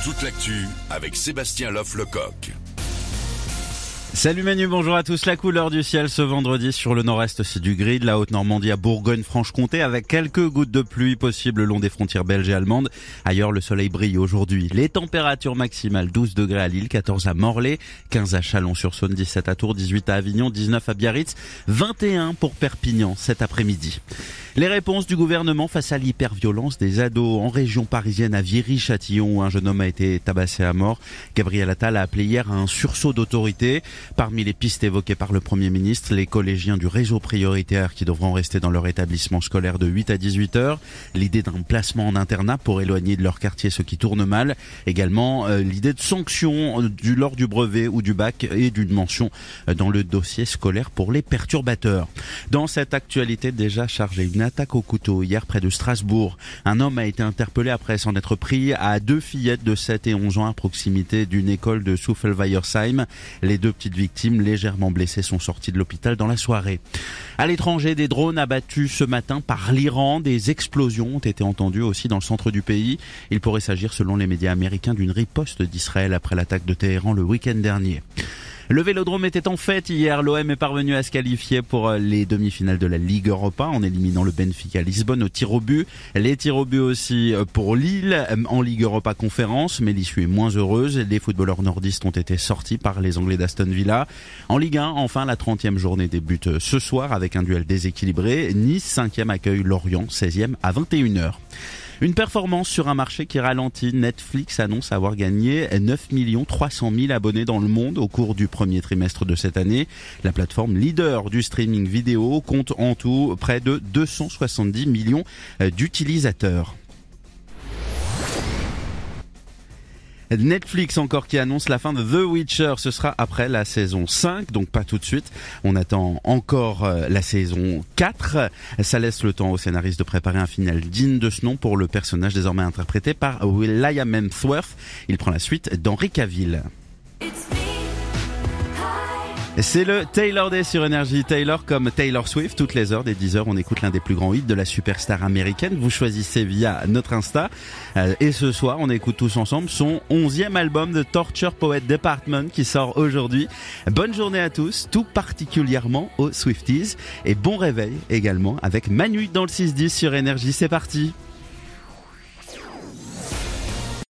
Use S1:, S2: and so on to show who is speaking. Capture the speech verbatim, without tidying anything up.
S1: toute l'actu avec Sébastien Loff-Lecoq.
S2: Salut Manu, bonjour à tous. La couleur du ciel ce vendredi sur le nord-est, c'est du gris, de la Haute-Normandie à Bourgogne-Franche-Comté avec quelques gouttes de pluie possibles le long des frontières belges et allemandes. Ailleurs, le soleil brille aujourd'hui. Les températures maximales, douze degrés à Lille, quatorze à Morlaix, quinze à Chalon-sur-Saône, dix-sept à Tours, dix-huit à Avignon, dix-neuf à Biarritz, vingt et un pour Perpignan cet après-midi. Les réponses du gouvernement face à l'hyperviolence des ados en région parisienne à Viry-Châtillon où un jeune homme a été tabassé à mort. Gabriel Attal a appelé hier à un sursaut d'autorité. Parmi les pistes évoquées par le Premier ministre, les collégiens du réseau prioritaire qui devront rester dans leur établissement scolaire de huit à dix-huit heures. L'idée d'un placement en internat pour éloigner de leur quartier ceux qui tournent mal. Également euh, l'idée de sanctions du, lors du brevet ou du bac et d'une mention dans le dossier scolaire pour les perturbateurs. Dans cette actualité déjà chargée, une attaque au couteau hier près de Strasbourg. Un homme a été interpellé après s'en être pris à deux fillettes de sept et onze ans à proximité d'une école de Souffelweiersheim. Les deux petites victimes légèrement blessées sont sorties de l'hôpital dans la soirée. À l'étranger, des drones abattus ce matin par l'Iran. Des explosions ont été entendues aussi dans le centre du pays. Il pourrait s'agir, selon les médias américains, d'une riposte d'Israël après l'attaque de Téhéran le week-end dernier. Le Vélodrome était en fête hier. L'O M est parvenu à se qualifier pour les demi-finales de la Ligue Europa en éliminant le Benfica Lisbonne au tir au but. Les tirs au but aussi pour Lille en Ligue Europa Conférence, mais l'issue est moins heureuse. Les footballeurs nordistes ont été sortis par les Anglais d'Aston Villa. En Ligue un, enfin, la trentième journée débute ce soir avec un duel déséquilibré. Nice, cinquième, accueille Lorient, seizième à vingt et une heures. Une performance sur un marché qui ralentit. Netflix annonce avoir gagné neuf millions trois cent mille abonnés dans le monde au cours du premier trimestre de cette année. La plateforme leader du streaming vidéo compte en tout près de deux cent soixante-dix millions d'utilisateurs. Netflix encore qui annonce la fin de The Witcher, ce sera après la saison cinq, donc pas tout de suite. On attend encore la saison quatre. Ça laisse le temps au scénariste de préparer un final digne de ce nom pour le personnage désormais interprété par Liam Hemsworth. Il prend la suite d'Henry Cavill. C'est le Taylor Day sur Énergie. Taylor comme Taylor Swift, toutes les heures des dix heures, on écoute l'un des plus grands hits de la superstar américaine. Vous choisissez via notre Insta. Et ce soir, on écoute tous ensemble son onzième album de Torture Poet Department qui sort aujourd'hui. Bonne journée à tous, tout particulièrement aux Swifties. Et bon réveil également avec Manu dans le six dix sur Énergie. C'est parti.